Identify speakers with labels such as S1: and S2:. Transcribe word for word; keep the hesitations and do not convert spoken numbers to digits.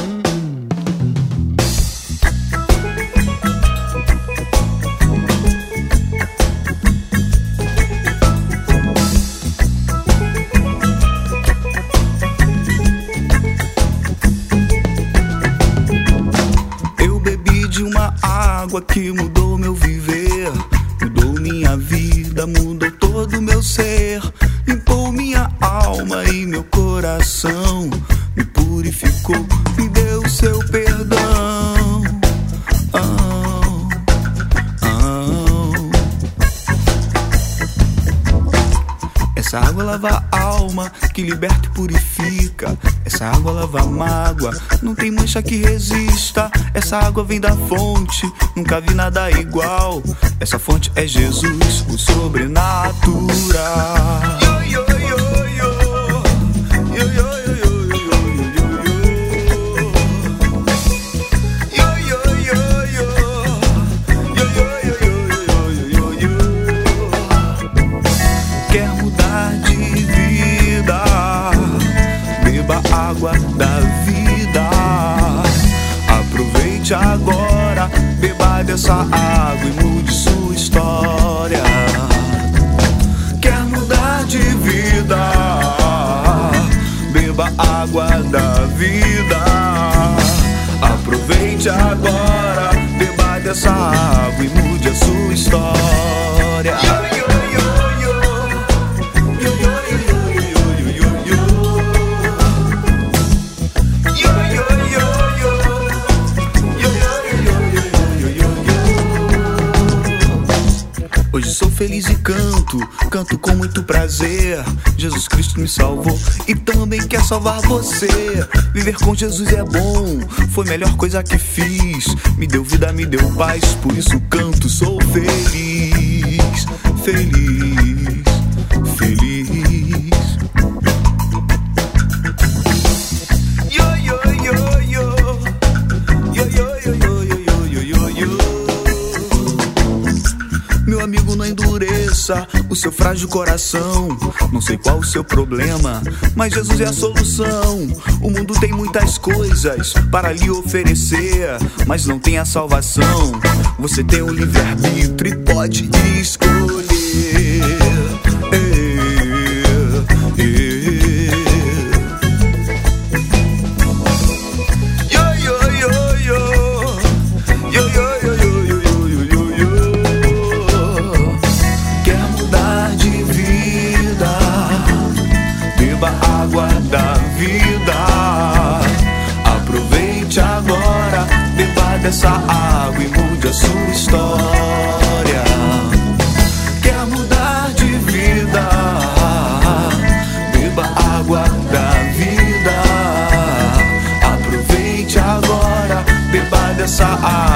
S1: Água que mudou meu viver, mudou minha vida, mudou todo o meu ser, limpou minha alma e meu coração, me purificou, me deu seu perdão. Oh, oh. Essa água lava a alma, que liberta e purifica. Essa água lava a mágoa, não tem mancha que resista. Essa água vem da fonte, nunca vi nada igual. Essa fonte é Jesus, o sobrenatural. Yo, yo, yo, yo. Yo, yo, yo, yo, yo, yo. Yo, yo, yo, yo. Yo, yo, yo, yo, yo, yo, yo. Quer mudar de vida? Beba água da vida. Aproveite agora, beba dessa água e mude sua história. Quer mudar de vida? Beba água da vida. Aproveite agora, beba dessa água e mude a sua história. Hoje sou feliz e canto, canto com muito prazer. Jesus Cristo me salvou e também quer salvar você. Viver com Jesus é bom, foi a melhor coisa que fiz. Me deu vida, me deu paz, por isso canto, sou feliz. Feliz, feliz. Yo, yo, yo, yo. Yo, yo, yo, yo, yo, yo, yo, yo. Meu amigo, não endureça o seu frágil coração. Não sei qual o seu problema, mas Jesus é a solução. O mundo tem muitas coisas para lhe oferecer, mas não tem a salvação. Você tem o livre-arbítrio e pode escolher. É, é. Água da vida. Aproveite agora, beba dessa água e mude a sua história. Quer mudar de vida? Beba água da vida. Aproveite agora, beba dessa água.